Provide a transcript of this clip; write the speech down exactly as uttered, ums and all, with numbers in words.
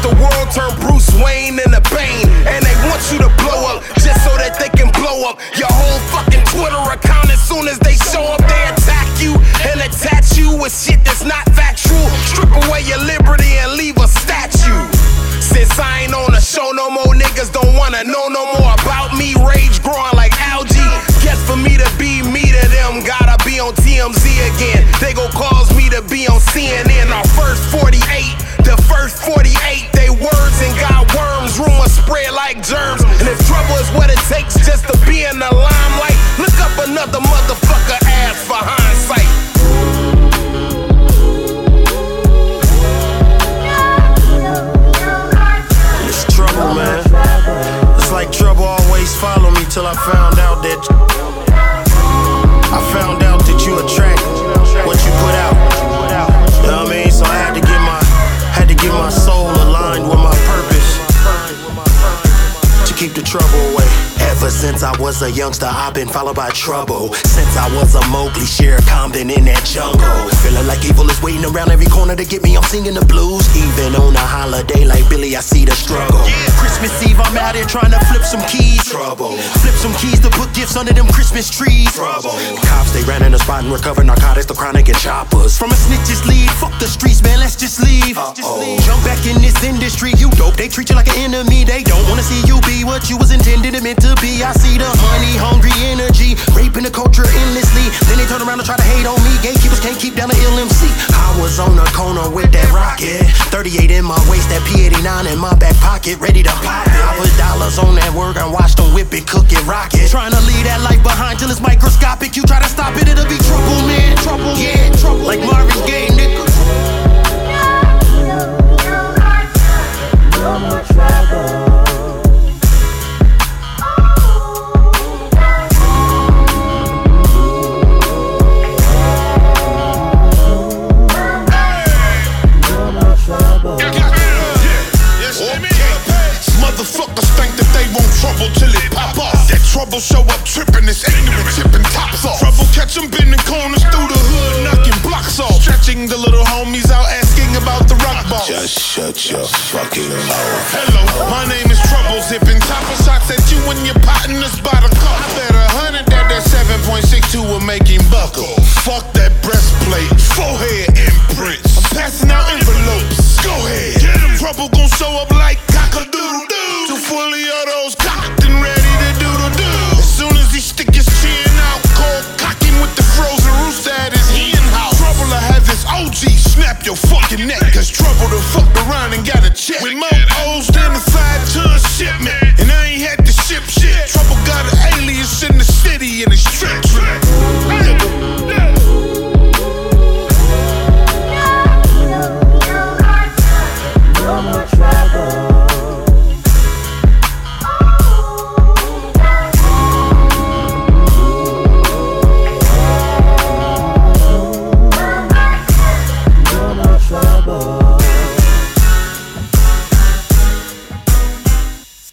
the world turn Bruce Wayne into Bane. And they want you to blow up just so that they can blow up your whole fucking Twitter account. As soon as they show up, they attack you and attach you with shit that's not factual. Strip away your liberty and leave a statue. Since I ain't on the show no more, niggas don't wanna know no more about me. Rage growing like algae. Guess for me to be me to them, gotta be on T M Z again. They gon' cause me to be on C N N. Our first forty-eight, the first forty-eight, they words and got worms. Rumors spread like germs. And if trouble is what it takes just to be in the limelight, look up another motherfucker ass for hindsight. Trouble, man. It's like trouble always followed me till I found out that I found out that you attract what you put out. You know what I mean? So I had to get my had to get my soul aligned with my purpose to keep the trouble away. Ever since I was a youngster, I've been followed by trouble. Since I was a Mowgli, Shere Khan been in that jungle. Feeling like evil is waiting around every corner to get me, I'm singing the blues. Even on a holiday like Billy, I see the struggle. Christmas Eve, I'm out here trying to flip some keys. Trouble. Flip some keys to put gifts under them Christmas trees. Trouble. Cops, they ran in the spot and recovered narcotics, the chronic and choppers. From a snitch's lead, fuck the streets, man, let's just leave. Uh-oh. Jump back in this industry, you dope. They treat you like an enemy, they don't wanna see you be what you was intended and meant to be. I see the money, hungry energy, raping the culture endlessly. Then they turn around and try to hate on me. Gatekeepers can't keep down the ill M C. I was on the corner with that rocket, thirty-eight in my waist, that P eighty-nine in my back pocket, ready to pop it. I put dollars on that work and watch them whip it, cook it, rock it. Trying to leave that life behind till it's microscopic. You try to stop it, it'll be trouble, man. Trouble, yeah, trouble. Like Marvin Gaye, nigga. No more trouble. Motherfuckers think that they want trouble till it pop off. That trouble show up trippin', it's ignorant, tippin' tops off. Trouble catch 'em bending corners through the hood, knocking blocks off. Stretching the little homies out, asking about the rock ball. Just shut your fucking mouth. Hello, my name is Trouble, zipping topper shots at you and your partners by the car. I bet a hundred that that seven point six two will make him buckle. Fuck that breastplate, forehead imprints. I'm passing out envelopes, go ahead. Get him. Trouble gon' show up like cock-a-doodle-doo. Too fully of those cocked and ready to doodle-doo. As soon as he stick his chin out, cold cock him with the frozen rooster at his hen house. Trouble to have his O G snap your fucking neck, cause Trouble to fuck around and got a check. With more O's than a five ton shipment, and I ain't had to ship shit. Trouble got an alias in the city and it's trip trip. No more trouble. No more trouble.